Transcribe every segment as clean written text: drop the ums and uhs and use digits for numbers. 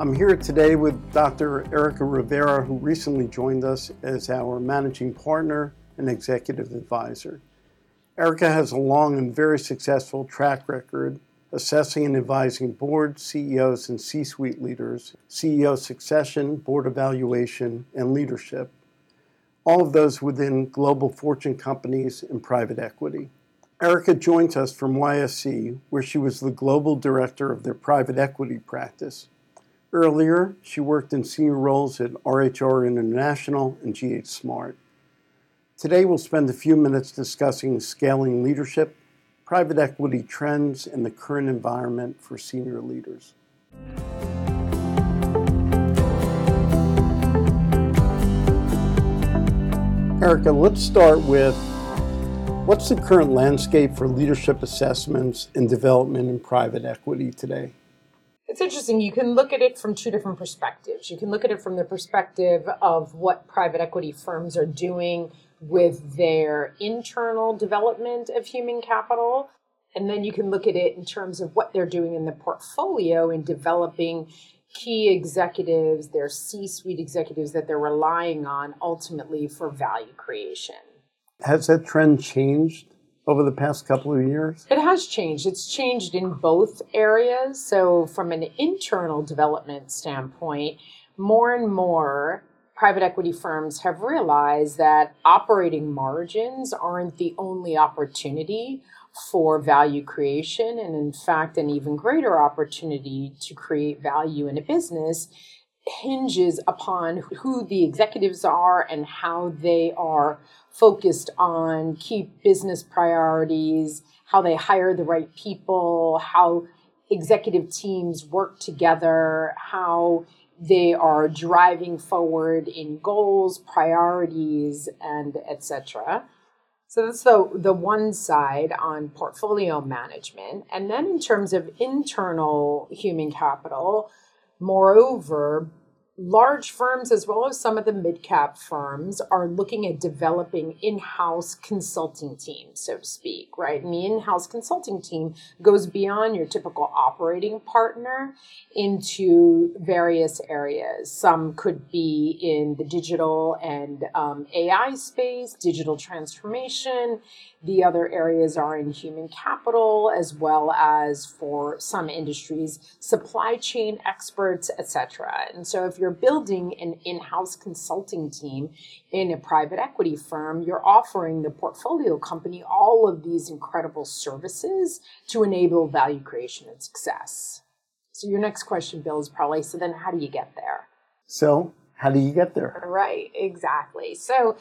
I'm here today with Dr. Erica Rivera, who recently joined us as our managing partner and executive advisor. Erica has a long and very successful track record assessing and advising boards, CEOs, and C-suite leaders, CEO succession, board evaluation, and leadership, all of those within global fortune companies and private equity. Erica joins us from YSC, where she was the global director of their private equity practice. Earlier, she worked in senior roles at RHR International and GH Smart. Today, we'll spend a few minutes discussing scaling leadership, private equity trends, and the current environment for senior leaders. Erica, let's start with what's the current landscape for leadership assessments and development in private equity today? It's interesting. You can look at it from two different perspectives. You can look at it from the perspective of what private equity firms are doing with their internal development of human capital. And then you can look at it in terms of what they're doing in the portfolio in developing key executives, their C-suite executives that they're relying on ultimately for value creation. Has that trend changed over the past couple of years? It has changed. It's changed in both areas. So from an internal development standpoint, more and more private equity firms have realized that operating margins aren't the only opportunity for value creation. And in fact, an even greater opportunity to create value in a business hinges upon who the executives are and how they are focused on key business priorities, how they hire the right people, how executive teams work together, how they are driving forward in goals, priorities, and etc. So that's the one side on portfolio management. And then in terms of internal human capital, moreover, large firms as well as some of the mid-cap firms are looking at developing in-house consulting teams, so to speak, right? And the in-house consulting team goes beyond your typical operating partner into various areas. Some could be in the digital and AI space, digital transformation. The other areas are in human capital, as well as for some industries, supply chain experts, etc. And so if you're building an in-house consulting team in a private equity firm, you're offering the portfolio company all of these incredible services to enable value creation and success. So your next question, Bill, is probably, so then how do you get there? So how do you get there? Right, exactly. So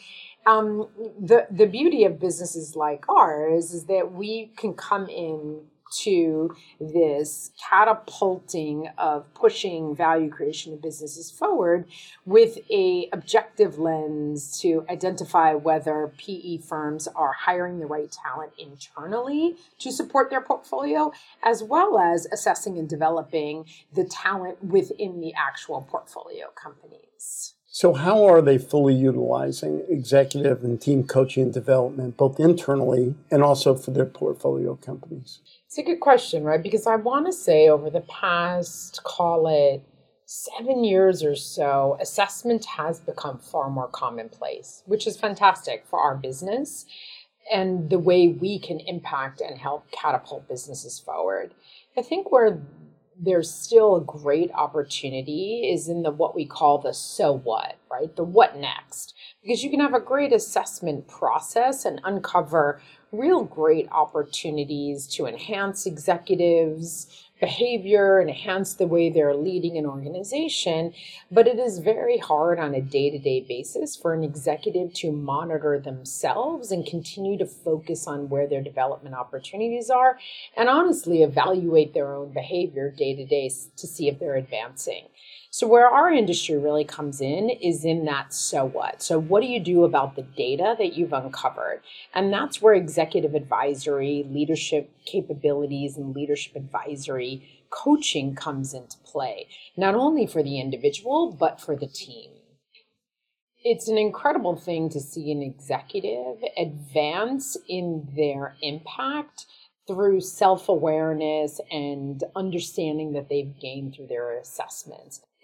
the beauty of businesses like ours is that we can come in to this catapulting of pushing value creation of businesses forward with a objective lens to identify whether PE firms are hiring the right talent internally to support their portfolio, as well as assessing and developing the talent within the actual portfolio companies. So how are they fully utilizing executive and team coaching and development, both internally and also for their portfolio companies? It's a good question, right? Because I want to say over the past, call it 7 years or so, assessment has become far more commonplace, which is fantastic for our business and the way we can impact and help catapult businesses forward. I think where there's still a great opportunity is in the what we call the so what, right? The what next. Because you can have a great assessment process and uncover real great opportunities to enhance executives' behavior and enhance the way they're leading an organization. But it is very hard on a day-to-day basis for an executive to monitor themselves and continue to focus on where their development opportunities are and honestly evaluate their own behavior day-to-day to see if they're advancing. So where our industry really comes in is in that so what. So what do you do about the data that you've uncovered? And that's where executive advisory, leadership capabilities, and leadership advisory coaching comes into play, not only for the individual, but for the team. It's an incredible thing to see an executive advance in their impact through self-awareness and understanding that they've gained through their assessments.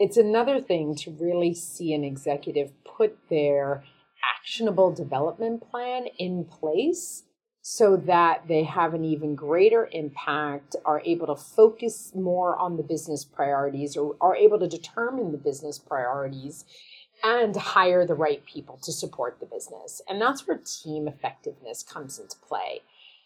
It's another thing to really see an executive put their actionable development plan in place so that they have an even greater impact, are able to focus more on the business priorities, or are able to determine the business priorities and hire the right people to support the business. And that's where team effectiveness comes into play.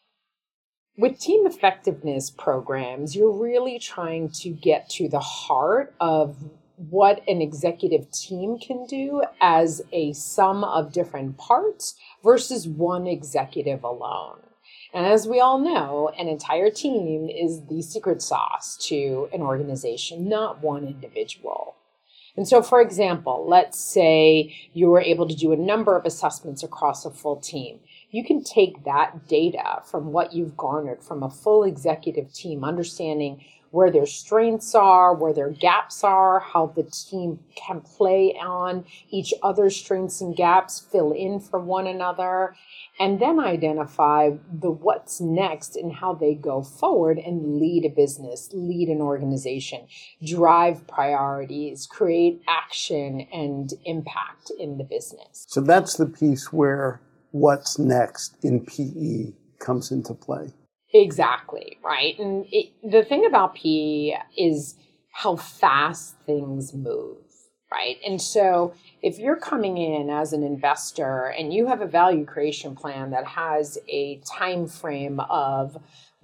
With team effectiveness programs, you're really trying to get to the heart of what an executive team can do as a sum of different parts versus one executive alone. And as we all know, an entire team is the secret sauce to an organization, not one individual. And so, for example, let's say you were able to do a number of assessments across a full team. You can take that data from what you've garnered from a full executive team, understanding where their strengths are, where their gaps are, how the team can play on each other's strengths and gaps, fill in for one another, and then identify the what's next and how they go forward and lead a business, lead an organization, drive priorities, create action and impact in the business. So that's the piece where what's next in PE comes into play. Exactly, right? And the thing about PE is how fast things move, right? And so if you're coming in as an investor and you have a value creation plan that has a time frame of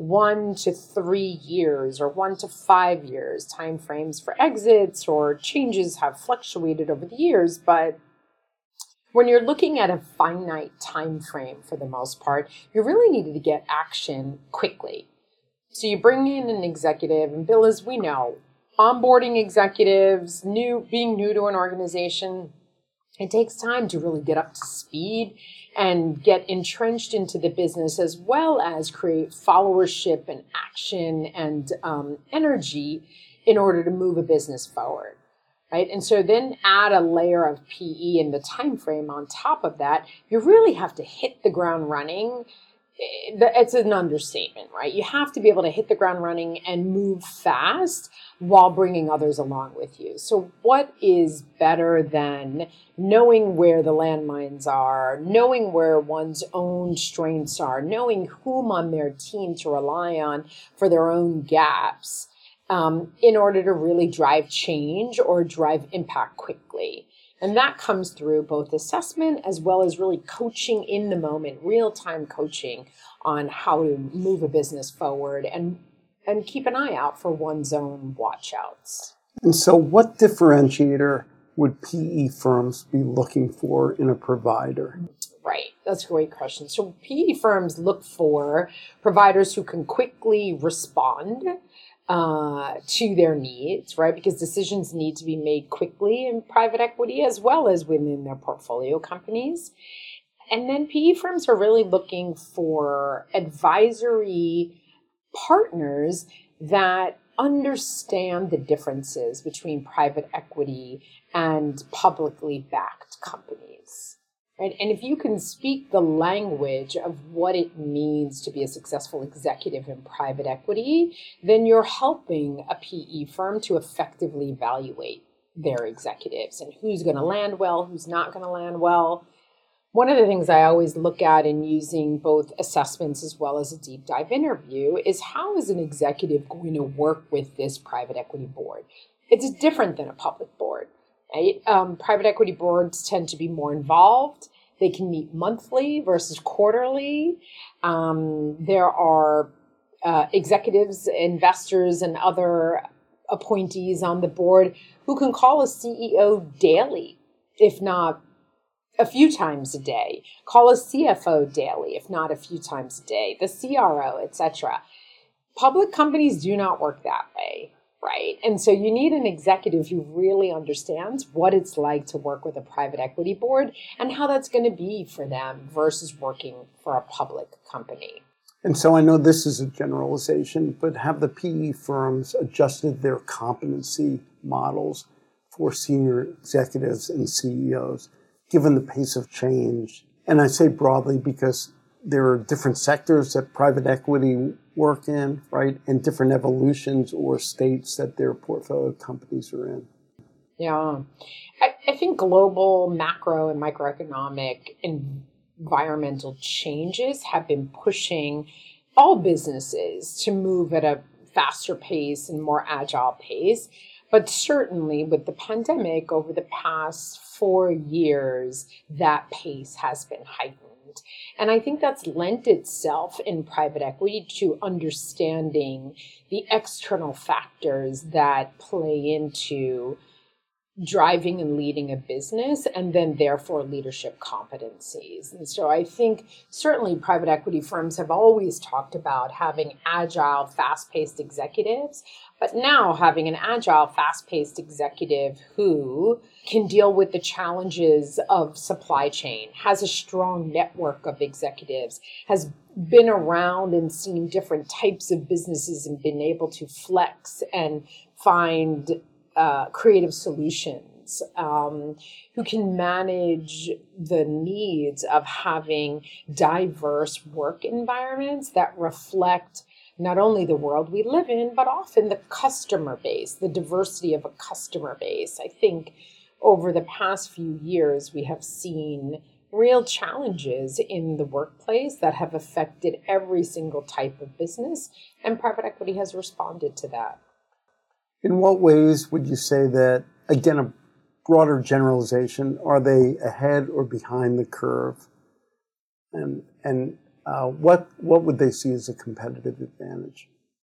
1 to 3 years or 1 to 5 years, time frames for exits or changes have fluctuated over the years, but when you're looking at a finite time frame, for the most part, you really needed to get action quickly. So you bring in an executive, and Bill, as we know, onboarding executives, being new to an organization, it takes time to really get up to speed and get entrenched into the business, as well as create followership and action and energy in order to move a business forward. Right? And so then add a layer of PE in the time frame on top of that, you really have to hit the ground running. It's an understatement, right? You have to be able to hit the ground running and move fast while bringing others along with you. So what is better than knowing where the landmines are, knowing where one's own strengths are, knowing whom on their team to rely on for their own gaps, in order to really drive change or drive impact quickly. And that comes through both assessment as well as really coaching in the moment, real-time coaching on how to move a business forward and keep an eye out for one's own watch-outs. And so what differentiator would PE firms be looking for in a provider? Right. That's a great question. So PE firms look for providers who can quickly respond to their needs, right? Because decisions need to be made quickly in private equity as well as within their portfolio companies. And then PE firms are really looking for advisory partners that understand the differences between private equity and publicly backed companies. Right? And if you can speak the language of what it means to be a successful executive in private equity, then you're helping a PE firm to effectively evaluate their executives and who's going to land well, who's not going to land well. One of the things I always look at in using both assessments as well as a deep dive interview is how is an executive going to work with this private equity board? It's different than a public board. Right? Private equity boards tend to be more involved. They can meet monthly versus quarterly. There are executives, investors, and other appointees on the board who can call a CEO daily, if not a few times a day. Call a CFO daily, if not a few times a day. The CRO, etc. Public companies do not work that way. Right. And so you need an executive who really understands what it's like to work with a private equity board and how that's going to be for them versus working for a public company. And so I know this is a generalization, but have the PE firms adjusted their competency models for senior executives and CEOs, given the pace of change? And I say broadly because there are different sectors that private equity work in, right, and different evolutions or states that their portfolio companies are in. Yeah. I think global macro and microeconomic environmental changes have been pushing all businesses to move at a faster pace and more agile pace. But certainly with the pandemic over the past 4 years, that pace has been heightened. And I think that's lent itself in private equity to understanding the external factors that play into driving and leading a business, and then therefore leadership competencies. And so I think certainly private equity firms have always talked about having agile, fast-paced executives, but now having an agile, fast-paced executive who can deal with the challenges of supply chain, has a strong network of executives, has been around and seen different types of businesses and been able to flex and find creative solutions, who can manage the needs of having diverse work environments that reflect not only the world we live in, but often the customer base, the diversity of a customer base. I think over the past few years, we have seen real challenges in the workplace that have affected every single type of business, and private equity has responded to that. In what ways would you say that, again, a broader generalization, are they ahead or behind the curve? And what would they see as a competitive advantage?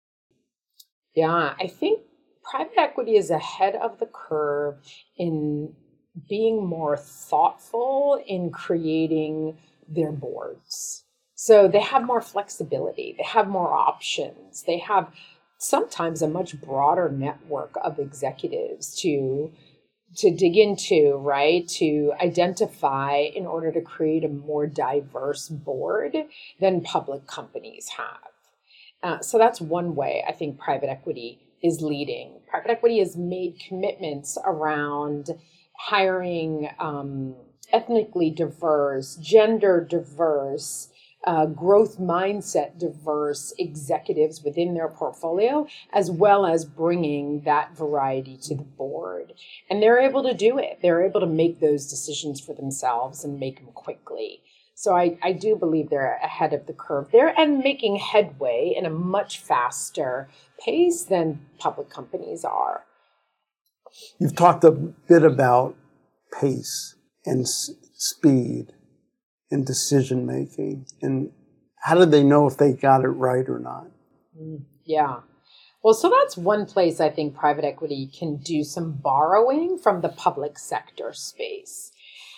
Yeah, I think private equity is ahead of the curve in being more thoughtful in creating their boards. So they have more flexibility, they have more options, they have sometimes a much broader network of executives to dig into, right? To identify in order to create a more diverse board than public companies have. So that's one way I think private equity is leading. Private equity has made commitments around hiring ethnically diverse, gender diverse, growth mindset diverse executives within their portfolio, as well as bringing that variety to the board. And they're able to do it. They're able to make those decisions for themselves and make them quickly. So I do believe they're ahead of the curve there and making headway in a much faster pace than public companies are. You've talked a bit about pace and speed in decision-making, and how do they know if they got it right or not? Yeah. Well, so that's one place I think private equity can do some borrowing from the public sector space.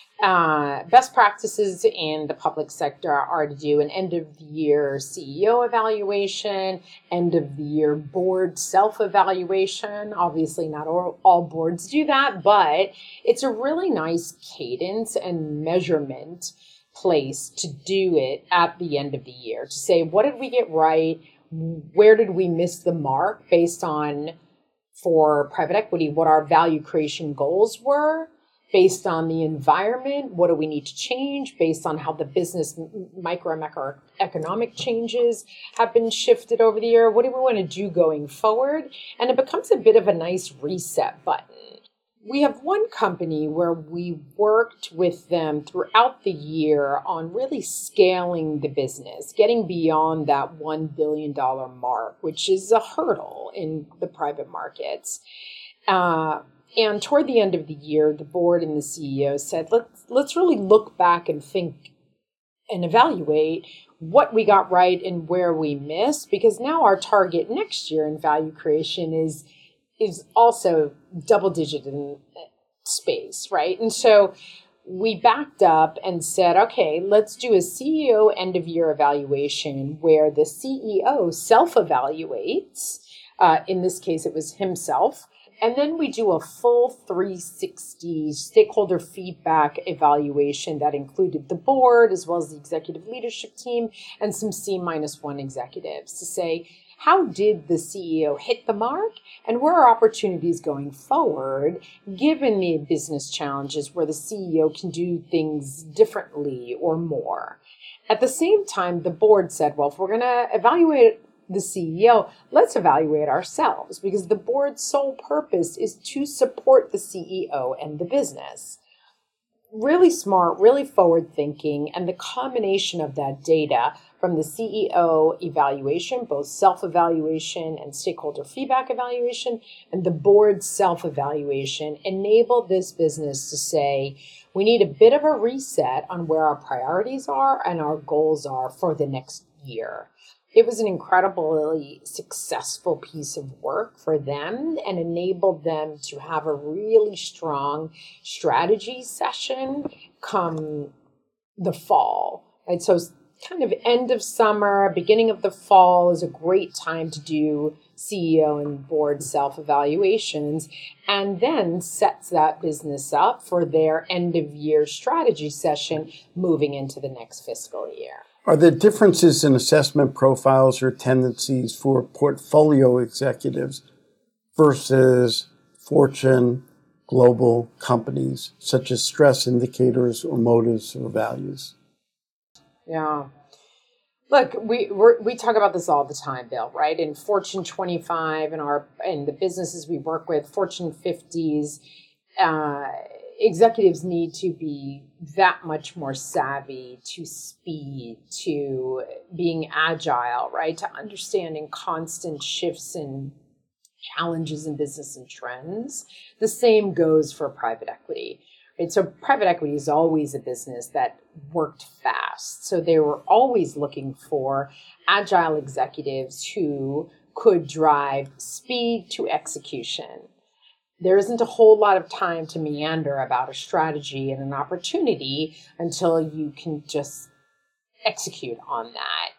Best practices in the public sector are to do an end-of-the-year CEO evaluation, end-of-the-year board self-evaluation. Obviously, not all boards do that, but it's a really nice cadence and measurement place to do it at the end of the year, to say, what did we get right? Where did we miss the mark based on, for private equity, what our value creation goals were? Based on the environment, what do we need to change? Based on how the business microeconomic changes have been shifted over the year, what do we want to do going forward? And it becomes a bit of a nice reset button. We have one company where we worked with them throughout the year on really scaling the business, getting beyond that $1 billion mark, which is a hurdle in the private markets. And toward the end of the year, the board and the CEO said, let's really look back and think and evaluate what we got right and where we missed, because now our target next year in value creation is also double digit in space, right? And so we backed up and said, okay, let's do a CEO end of year evaluation where the CEO self-evaluates. In this case, it was himself. And then we do a full 360 stakeholder feedback evaluation that included the board as well as the executive leadership team and some C-1 executives to say, how did the CEO hit the mark and where are opportunities going forward given the business challenges where the CEO can do things differently or more? At the same time, the board said, well, if we're going to evaluate the CEO, let's evaluate ourselves, because the board's sole purpose is to support the CEO and the business. Really smart, really forward thinking, and the combination of that data from the CEO evaluation, both self-evaluation and stakeholder feedback evaluation, and the board's self-evaluation enable this business to say, we need a bit of a reset on where our priorities are and our goals are for the next year. It was an incredibly successful piece of work for them and enabled them to have a really strong strategy session come the fall. And so kind of end of summer, beginning of the fall is a great time to do CEO and board self-evaluations, and then sets that business up for their end of year strategy session moving into the next fiscal year. Are there differences in assessment profiles or tendencies for portfolio executives versus Fortune global companies, such as stress indicators or motives or values? Yeah. Look, we talk about this all the time, Bill, right? In Fortune 25 and the businesses we work with, Fortune 50s, executives need to be that much more savvy to speed, to being agile, right? To understanding constant shifts and challenges in business and trends. The same goes for private equity. Right? So private equity is always a business that worked fast. So they were always looking for agile executives who could drive speed to execution. There isn't a whole lot of time to meander about a strategy and an opportunity until you can just execute on that.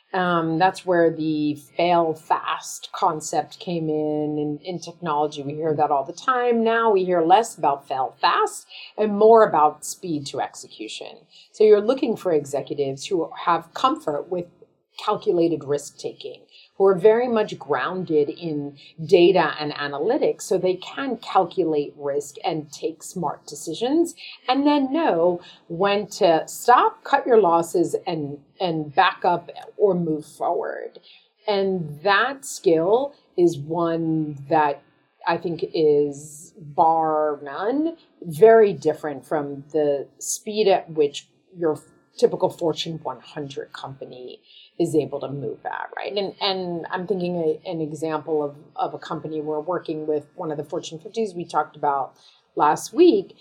That's where the fail fast concept came in technology. We hear that all the time. Now we hear less about fail fast and more about speed to execution. So you're looking for executives who have comfort with calculated risk taking, who are very much grounded in data and analytics, so they can calculate risk and take smart decisions, and then know when to stop, cut your losses, and back up or move forward. And that skill is one that I think is, bar none, very different from the speed at which your typical Fortune 100 company is able to move at, right? And I'm thinking an example of a company we're working with, one of the Fortune 50s we talked about last week.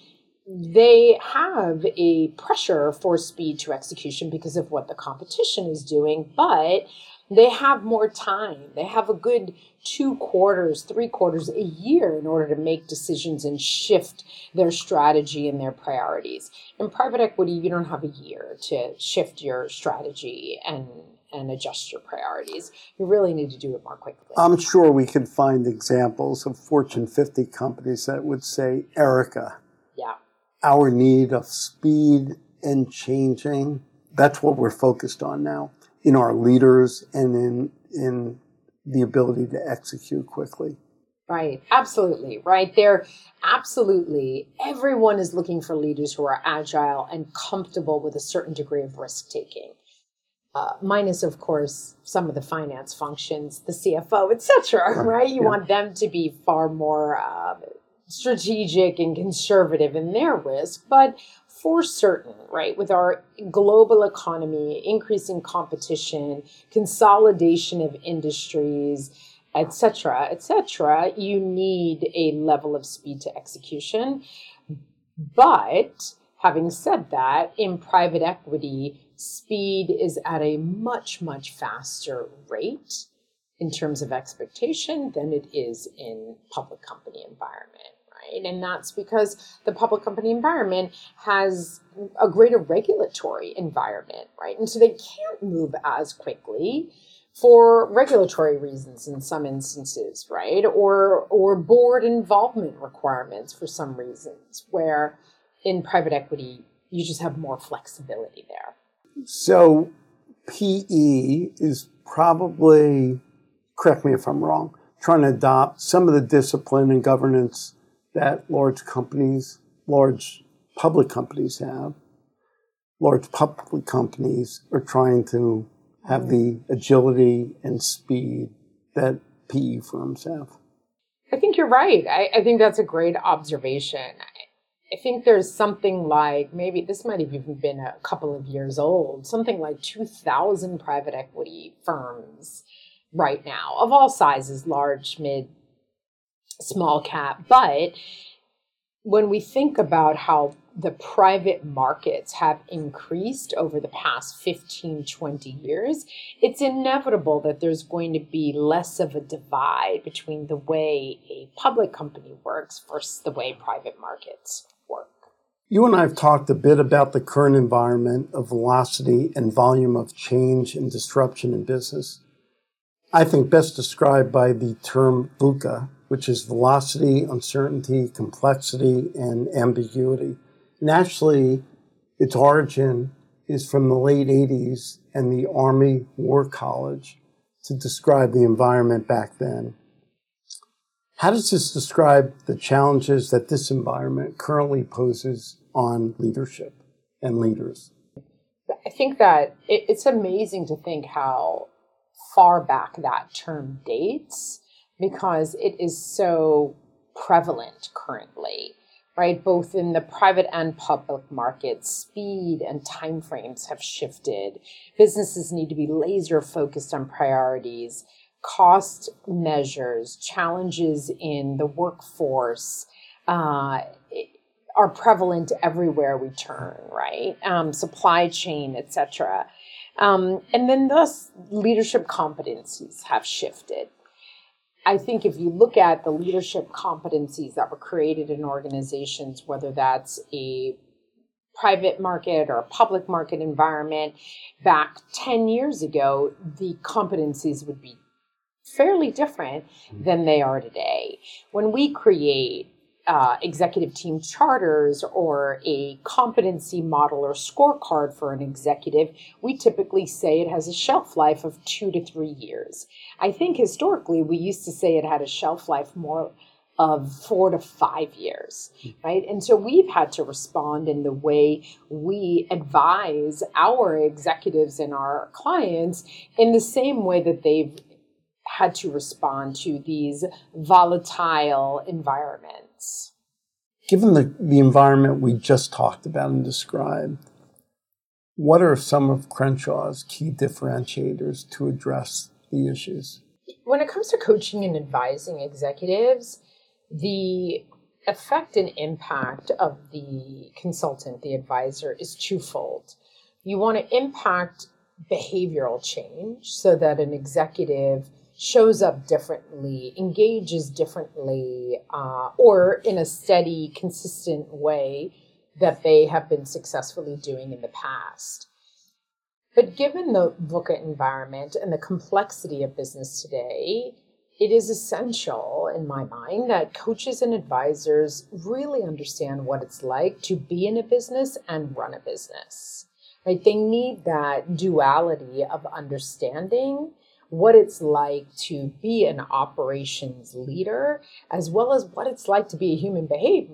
They have a pressure for speed to execution because of what the competition is doing, but they have more time. They have a good 2 quarters, 3 quarters, a year in order to make decisions and shift their strategy and their priorities. In private equity, you don't have a year to shift your strategy and adjust your priorities. You really need to do it more quickly. I'm sure we could find examples of Fortune 50 companies that would say, Erica, yeah, our need of speed and changing, that's what we're focused on now in our leaders and in the ability to execute quickly. Right. Absolutely. Right. Absolutely. Everyone is looking for leaders who are agile and comfortable with a certain degree of risk taking. Minus, of course, some of the finance functions, the CFO, et cetera, right? You want them to be far more strategic and conservative in their risk, but for certain, right, with our global economy, increasing competition, consolidation of industries, et cetera, you need a level of speed to execution. But having said that, in private equity, speed is at a much, much faster rate in terms of expectation than it is in public company environment. Right? And that's because the public company environment has a greater regulatory environment, right? And so they can't move as quickly for regulatory reasons in some instances, right? Or board involvement requirements for some reasons, where in private equity, you just have more flexibility there. So PE is probably, correct me if I'm wrong, trying to adopt some of the discipline and governance that large public companies have. Large public companies are trying to have the agility and speed that PE firms have. I think you're right. I think that's a great observation. I think there's something like, maybe this might have even been a couple of years old, something like 2,000 private equity firms right now, of all sizes, large, mid, small cap. But when we think about how the private markets have increased over the past 15, 20 years, it's inevitable that there's going to be less of a divide between the way a public company works versus the way private markets work. You and I have talked a bit about the current environment of velocity and volume of change and disruption in business. I think best described by the term VUCA, which is velocity, uncertainty, complexity, and ambiguity. And actually, its origin is from the late 80s and the Army War College to describe the environment back then. How does this describe the challenges that this environment currently poses on leadership and leaders? I think that it's amazing to think how far back that term dates, because it is so prevalent currently, right? Both in the private and public markets, speed and timeframes have shifted. Businesses need to be laser focused on priorities, cost measures, challenges in the workforce are prevalent everywhere we turn, right? Supply chain, etc. And then thus leadership competencies have shifted. I think if you look at the leadership competencies that were created in organizations, whether that's a private market or a public market environment, back 10 years ago, the competencies would be fairly different than they are today. When we create executive team charters or a competency model or scorecard for an executive, we typically say it has a shelf life of 2 to 3 years. I think historically we used to say it had a shelf life more of 4 to 5 years, right? And so we've had to respond in the way we advise our executives and our clients in the same way that they've had to respond to these volatile environments. Given the environment we just talked about and described, what are some of Crenshaw's key differentiators to address the issues? When it comes to coaching and advising executives, the effect and impact of the consultant, the advisor, is twofold. You want to impact behavioral change so that an executive shows up differently, engages differently, or in a steady, consistent way that they have been successfully doing in the past. But given the VUCA environment and the complexity of business today, it is essential, in my mind, that coaches and advisors really understand what it's like to be in a business and run a business. Right? They need that duality of understanding what it's like to be an operations leader, as well as what it's like to be a human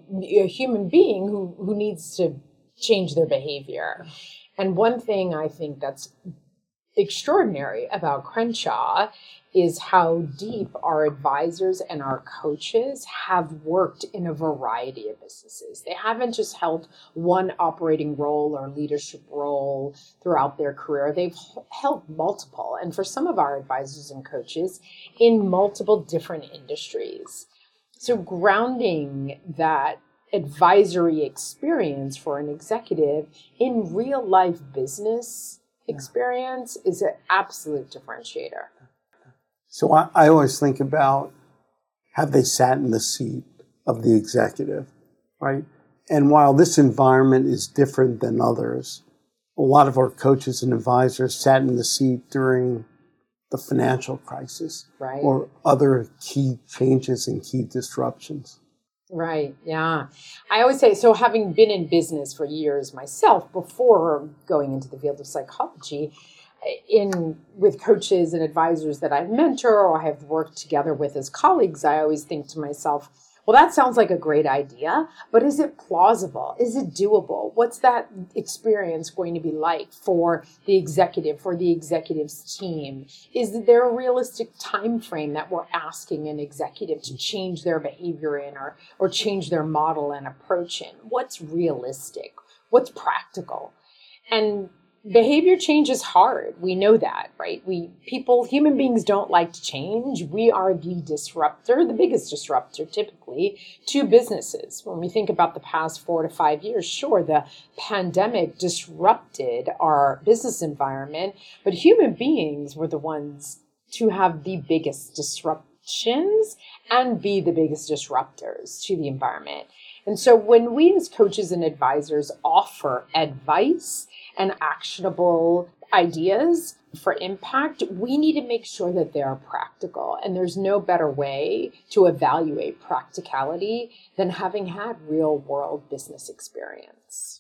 being who needs to change their behavior. And one thing I think that's extraordinary about Crenshaw is how deep our advisors and our coaches have worked in a variety of businesses. They haven't just held one operating role or leadership role throughout their career. They've held multiple, and for some of our advisors and coaches, in multiple different industries. So grounding that advisory experience for an executive in real life business experience is an absolute differentiator. So I always think about, have they sat in the seat of the executive, right? And while this environment is different than others, a lot of our coaches and advisors sat in the seat during the financial crisis, right, or other key changes and key disruptions. Right. Yeah. I always say, so having been in business for years myself before going into the field of psychology, with coaches and advisors that I mentor or have worked together with as colleagues, I always think to myself, Well, that sounds like a great idea, but is it plausible? Is it doable? What's that experience going to be like for the executive, for the executive's team? Is there a realistic time frame that we're asking an executive to change their behavior in or change their model and approach in? What's realistic? What's practical? And behavior change is hard. We know that, right? Human beings don't like to change. We are the biggest disruptor typically to businesses. When we think about the past 4 to 5 years, sure, the pandemic disrupted our business environment, but human beings were the ones to have the biggest disruptions and be the biggest disruptors to the environment. And so when we as coaches and advisors offer advice and actionable ideas for impact, we need to make sure that they are practical. And there's no better way to evaluate practicality than having had real world business experience.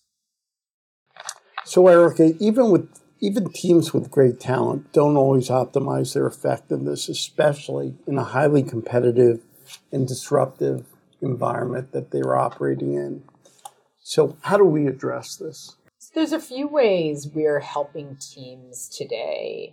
So Erica, even teams with great talent don't always optimize their effectiveness, especially in a highly competitive and disruptive environment that they're operating in. So how do we address this? There's a few ways we're helping teams today.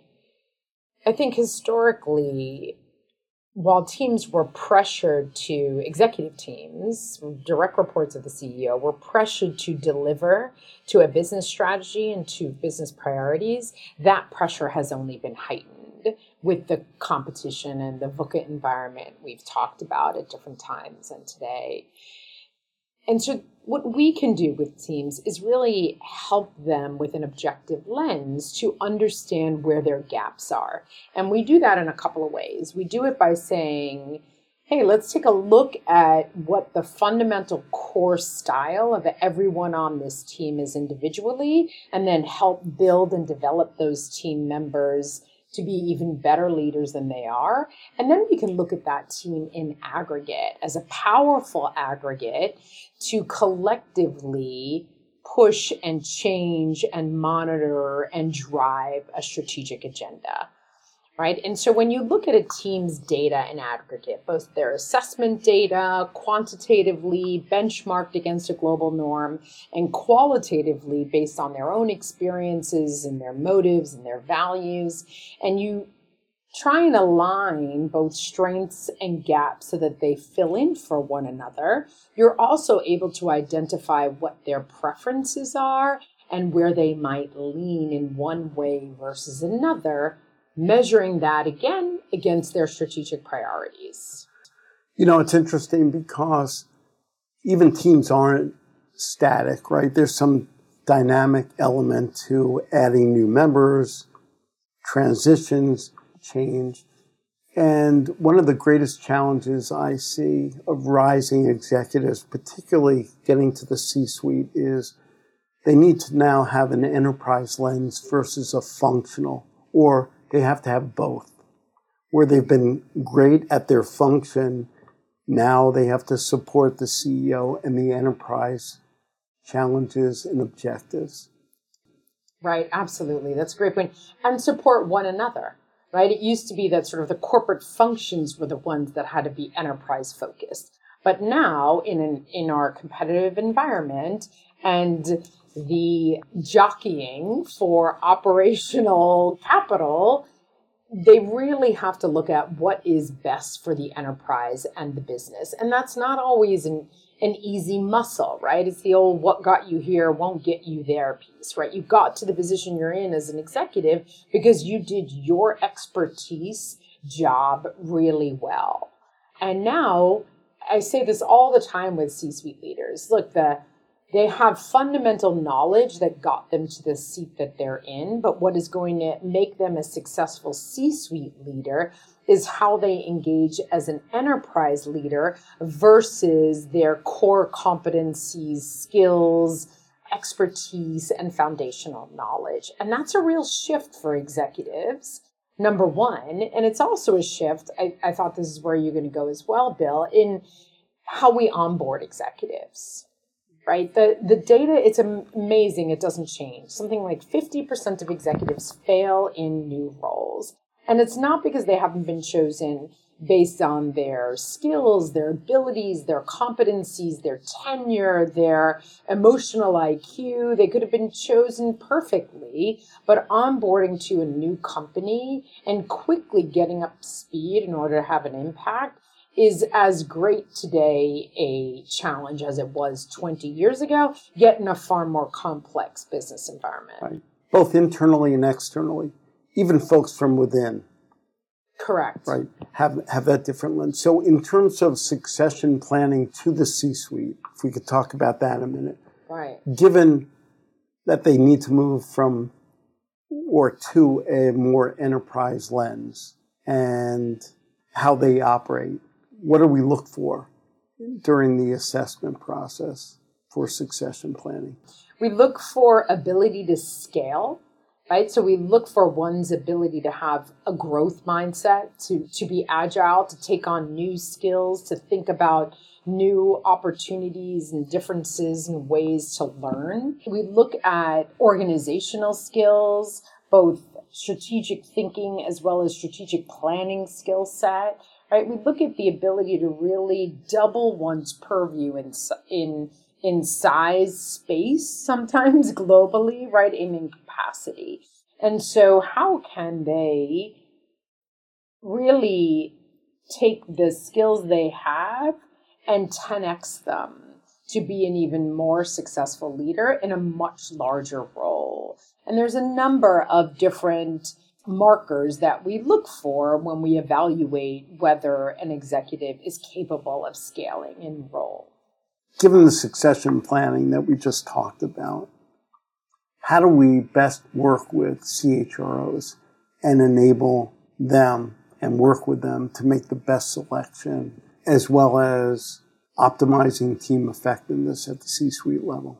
I think historically, while teams were pressured to, executive teams, direct reports of the CEO, were pressured to deliver to a business strategy and to business priorities, that pressure has only been heightened with the competition and the VUCA environment we've talked about at different times and today. And so what we can do with teams is really help them with an objective lens to understand where their gaps are. And we do that in a couple of ways. We do it by saying, hey, let's take a look at what the fundamental core style of everyone on this team is individually, and then help build and develop those team members to be even better leaders than they are. And then we can look at that team in aggregate as a powerful aggregate to collectively push and change and monitor and drive a strategic agenda, right? And so when you look at a team's data in aggregate, both their assessment data, quantitatively benchmarked against a global norm, and qualitatively based on their own experiences and their motives and their values, and you try and align both strengths and gaps so that they fill in for one another, you're also able to identify what their preferences are and where they might lean in one way versus another, measuring that again against their strategic priorities. You know, it's interesting because even teams aren't static, right? There's some dynamic element to adding new members, transitions, change. And one of the greatest challenges I see of rising executives, particularly getting to the C-suite, is they need to now have an enterprise lens versus a functional, or they have to have both. Where they've been great at their function, now they have to support the CEO and the enterprise challenges and objectives. Right, absolutely. That's a great point. And support one another, right? It used to be that sort of the corporate functions were the ones that had to be enterprise focused. But now in our competitive environment and the jockeying for operational capital, they really have to look at what is best for the enterprise and the business. And that's not always an easy muscle, right? It's the old what got you here won't get you there piece, right? You got to the position you're in as an executive because you did your expertise job really well. And now, I say this all the time with C-suite leaders. Look, they have fundamental knowledge that got them to the seat that they're in, but what is going to make them a successful C-suite leader is how they engage as an enterprise leader versus their core competencies, skills, expertise, and foundational knowledge. And that's a real shift for executives, number one. And it's also a shift, I thought this is where you're going to go as well, Bill, in how we onboard executives. Right? The data, it's amazing. It doesn't change. Something like 50% of executives fail in new roles. And it's not because they haven't been chosen based on their skills, their abilities, their competencies, their tenure, their emotional IQ. They could have been chosen perfectly, but onboarding to a new company and quickly getting up to speed in order to have an impact is as great today a challenge as it was 20 years ago, yet in a far more complex business environment. Right. Both internally and externally, even folks from within. Correct. Right. Have that different lens. So in terms of succession planning to the C-suite, if we could talk about that a minute. Right. Given that they need to move from or to a more enterprise lens and how they operate, what do we look for during the assessment process for succession planning? We look for ability to scale. Right? So we look for one's ability to have a growth mindset, to be agile, to take on new skills, to think about new opportunities and differences and ways to learn. We look at organizational skills, both strategic thinking as well as strategic planning skill set. Right? We look at the ability to really double one's purview in size, space, sometimes globally, right, and in capacity. And so how can they really take the skills they have and 10x them to be an even more successful leader in a much larger role? And there's a number of different markers that we look for when we evaluate whether an executive is capable of scaling in role. Given the succession planning that we just talked about, how do we best work with CHROs and enable them and work with them to make the best selection, as well as optimizing team effectiveness at the C-suite level?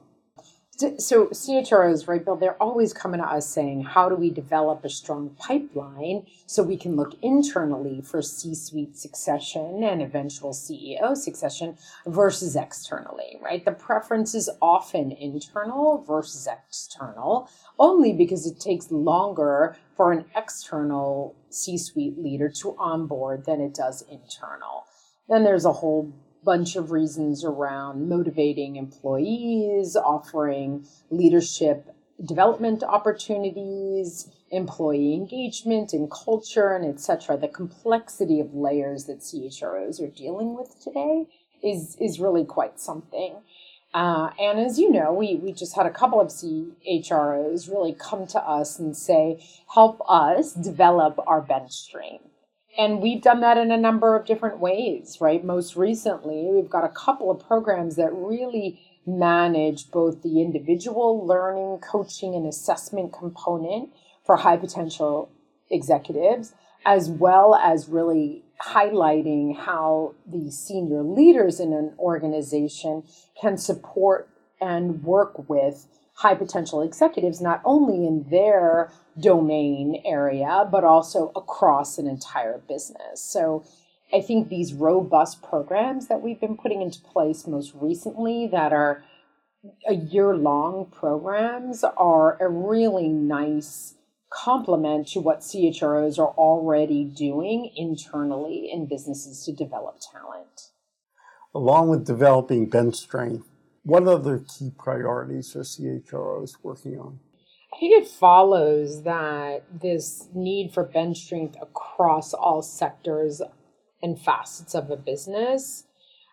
So CHROs, right, Bill, they're always coming to us saying, how do we develop a strong pipeline so we can look internally for C-suite succession and eventual CEO succession versus externally, right? The preference is often internal versus external, only because it takes longer for an external C-suite leader to onboard than it does internal. Then there's a whole bunch of reasons around motivating employees, offering leadership development opportunities, employee engagement and culture, and et cetera. The complexity of layers that CHROs are dealing with today is really quite something. And as you know, we just had a couple of CHROs really come to us and say, help us develop our bench strength. And we've done that in a number of different ways, right? Most recently, we've got a couple of programs that really manage both the individual learning, coaching, and assessment component for high potential executives, as well as really highlighting how the senior leaders in an organization can support and work with high potential executives, not only in their domain area, but also across an entire business. So I think these robust programs that we've been putting into place most recently that are a year-long programs are a really nice complement to what CHROs are already doing internally in businesses to develop talent. Along with developing bench strength, what other key priorities are CHROs working on? I think it follows that this need for bench strength across all sectors and facets of a business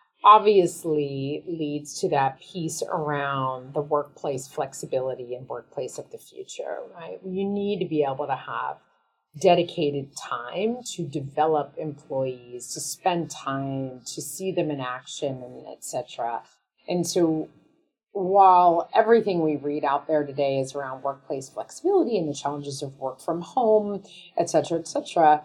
obviously leads to that piece around the workplace flexibility and workplace of the future, right? You need to be able to have dedicated time to develop employees, to spend time, to see them in action, and et cetera. And so while everything we read out there today is around workplace flexibility and the challenges of work from home, et cetera,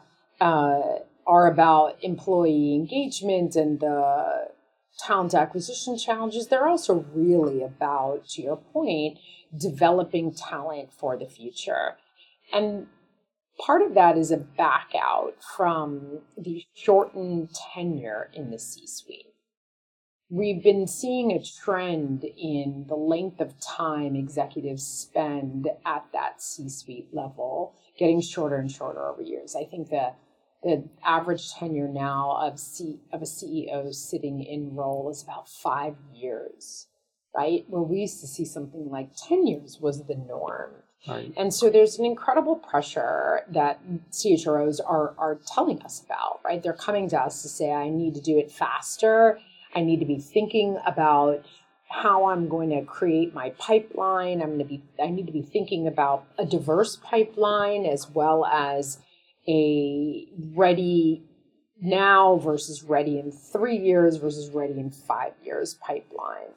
are about employee engagement and the talent acquisition challenges, they're also really about, to your point, developing talent for the future. And part of that is a back out from the shortened tenure in the C-suite. We've been seeing a trend in the length of time executives spend at that C-suite level getting shorter and shorter over years. I think the the average tenure now of a CEO sitting in role is about 5 years, right? Where we used to see something like 10 years was the norm. Right. And so there's an incredible pressure that CHROs are telling us about, right? They're coming to us to say, I need to do it faster. I need to be thinking about how I'm going to create my pipeline. I need to be thinking about a diverse pipeline as well as a ready now versus ready in 3 years versus ready in 5 years pipeline.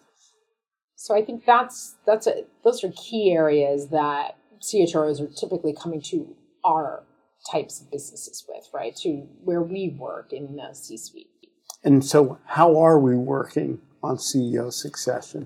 So I think those are key areas that CHROs are typically coming to our types of businesses with, right? To where we work in the C-suite. And so how are we working on CEO succession?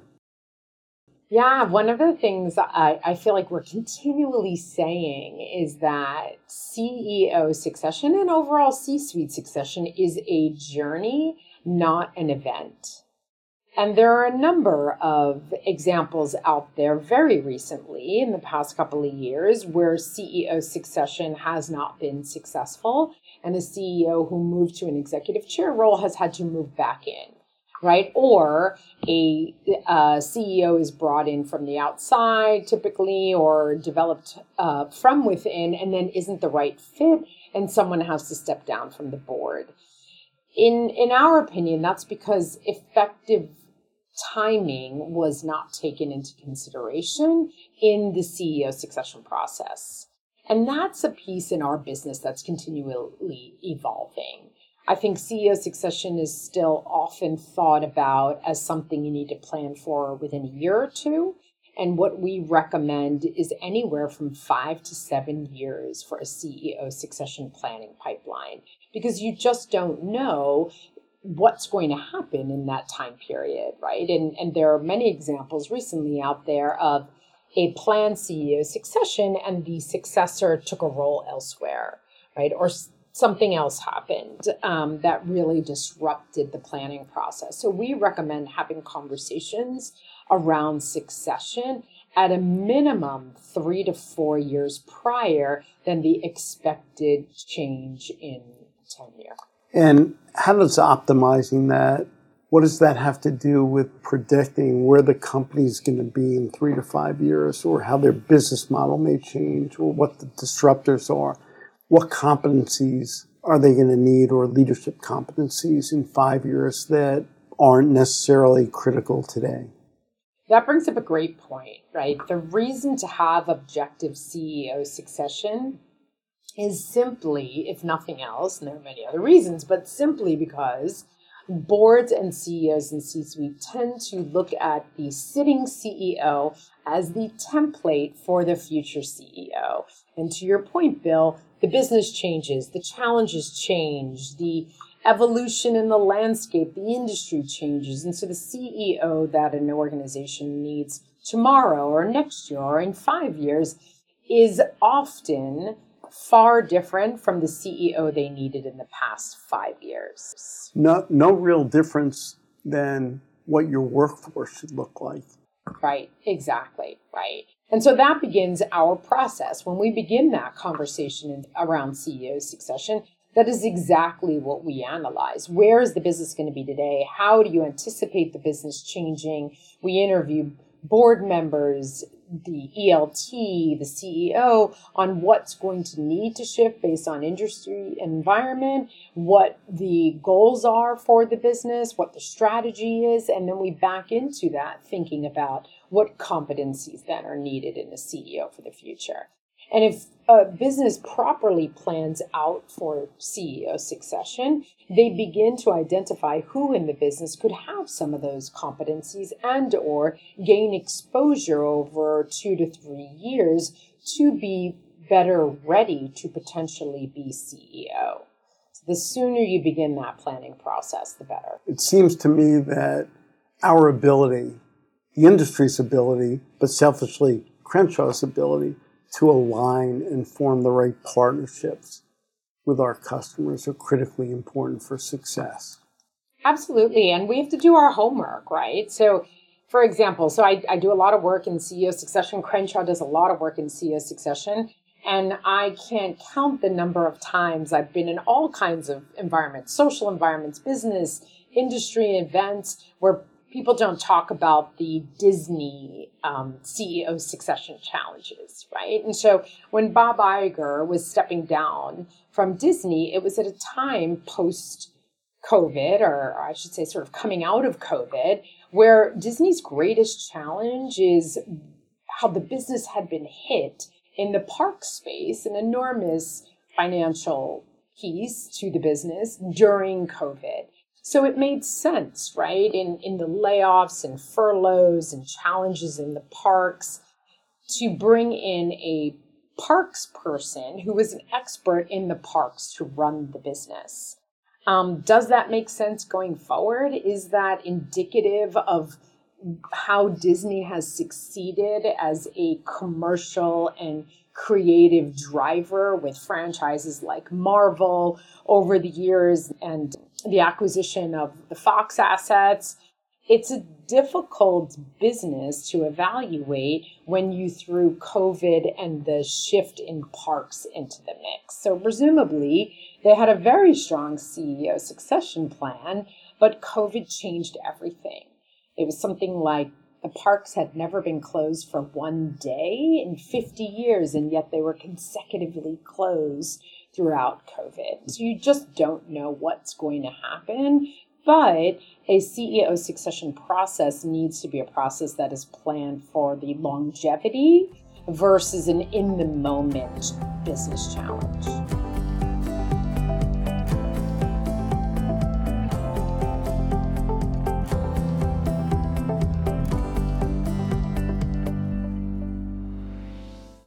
Yeah, one of the things I feel like we're continually saying is that CEO succession and overall C-suite succession is a journey, not an event. And there are a number of examples out there very recently in the past couple of years where CEO succession has not been successful and a CEO who moved to an executive chair role has had to move back in, right? Or a CEO is brought in from the outside typically or developed from within and then isn't the right fit and someone has to step down from the board. In our opinion, that's because effective timing was not taken into consideration in the CEO succession process. And that's a piece in our business that's continually evolving. I think CEO succession is still often thought about as something you need to plan for within a year or two. And what we recommend is anywhere from 5 to 7 years for a CEO succession planning pipeline, because you just don't know what's going to happen in that time period, right? And there are many examples recently out there of a planned CEO succession and the successor took a role elsewhere, right? Or something else happened that really disrupted the planning process. So we recommend having conversations around succession at a minimum 3 to 4 years prior than the expected change in tenure. And how does optimizing that, what does that have to do with predicting where the company's going to be in 3 to 5 years, or how their business model may change, or what the disruptors are? What competencies are they going to need, or leadership competencies in 5 years that aren't necessarily critical today? That brings up a great point, right? The reason to have objective CEO succession is simply, if nothing else, and there are many other reasons, but simply because boards and CEOs and C-suite tend to look at the sitting CEO as the template for the future CEO. And to your point, Bill, the business changes, the challenges change, the evolution in the landscape, the industry changes. And so the CEO that an organization needs tomorrow or next year or in 5 years is often far different from the CEO they needed in the past 5 years. No real difference than what your workforce should look like. Right, exactly, right. And so that begins our process. When we begin that conversation around CEO succession, that is exactly what we analyze. Where is the business going to be today? How do you anticipate the business changing? We interview board members, the ELT, the CEO, on what's going to need to shift based on industry environment, what the goals are for the business, what the strategy is, and then we back into that thinking about what competencies then are needed in a CEO for the future. And if a business properly plans out for CEO succession, they begin to identify who in the business could have some of those competencies and or gain exposure over 2 to 3 years to be better ready to potentially be CEO. So the sooner you begin that planning process, the better. It seems to me that our ability, the industry's ability, but selfishly Crenshaw's ability to align and form the right partnerships with our customers are critically important for success. Absolutely. And we have to do our homework, right? So, for example, I do a lot of work in CEO succession. Crenshaw does a lot of work in CEO succession. And I can't count the number of times I've been in all kinds of environments, social environments, business, industry events, where people don't talk about the Disney CEO succession challenges, right? And so when Bob Iger was stepping down from Disney, it was at a time post-COVID, or I should say sort of coming out of COVID, where Disney's greatest challenge is how the business had been hit in the park space, an enormous financial piece to the business during COVID. So it made sense, right, in the layoffs and furloughs and challenges in the parks to bring in a parks person who was an expert in the parks to run the business. Does that make sense going forward? Is that indicative of how Disney has succeeded as a commercial and creative driver with franchises like Marvel over the years and the acquisition of the Fox assets? It's a difficult business to evaluate when you threw COVID and the shift in parks into the mix. So presumably they had a very strong CEO succession plan, but COVID changed everything. It was something like the parks had never been closed for one day in 50 years, and yet they were consecutively closed throughout COVID. So you just don't know what's going to happen. But a CEO succession process needs to be a process that is planned for the longevity versus an in-the-moment business challenge.